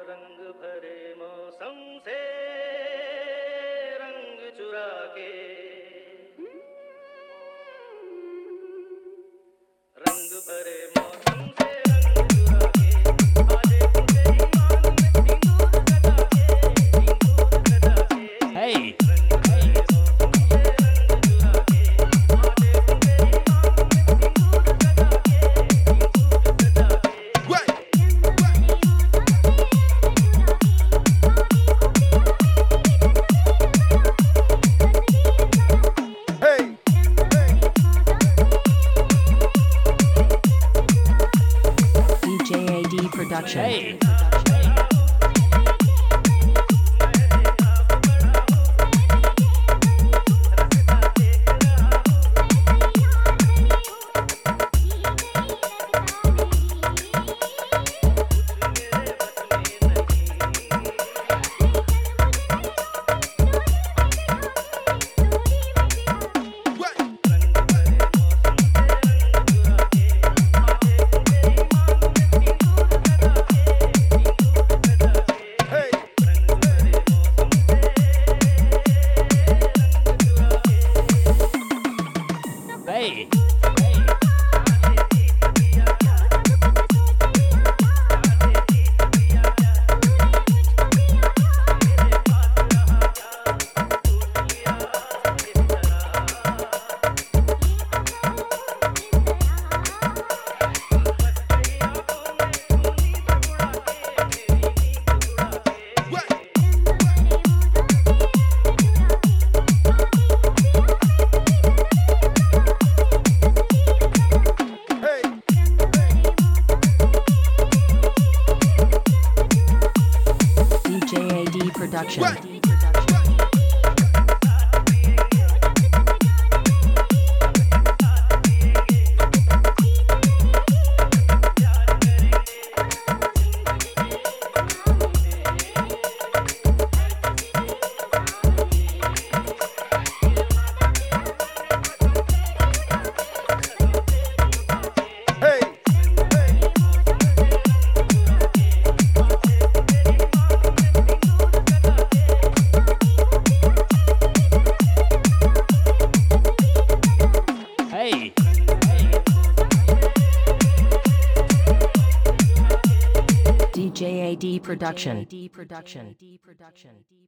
रंग भरे मौसम से रंग चुरा के रंग भरे मौसम से रंग चुरा के आजे तेरी मांग में सिंदूर सजा के Hey. DJAD Production. Hey. Hey. DJAD Production. Hey. DJAD Production.